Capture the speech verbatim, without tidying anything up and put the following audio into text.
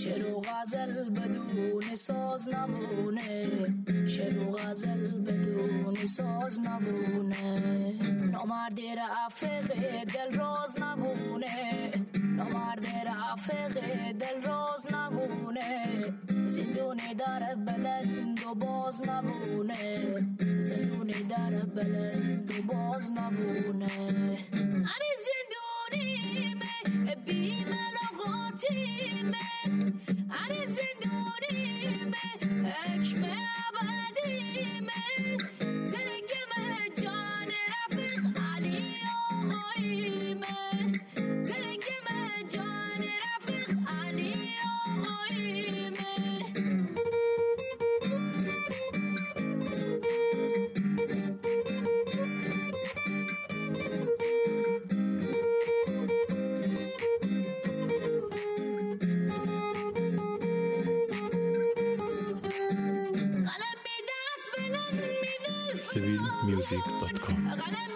شعر و غزل بدون ساز نمونه، شعر و غزل بدون ساز نمونه. نامرد رفیق دل راز نمونه، نامرد رفیق دل راز نمونه. زندونی در بلند و باز نمونه، زندونی در بلند و باز نمونه. انی زندونی میں بی ملاقاتی میں، انی زندونی میں حکم ابدی میں. تلک میں جان رفیق علی آقایی میں، تلک میں جان رفیق علی آقایی میں. سیویل میوزیک دات کام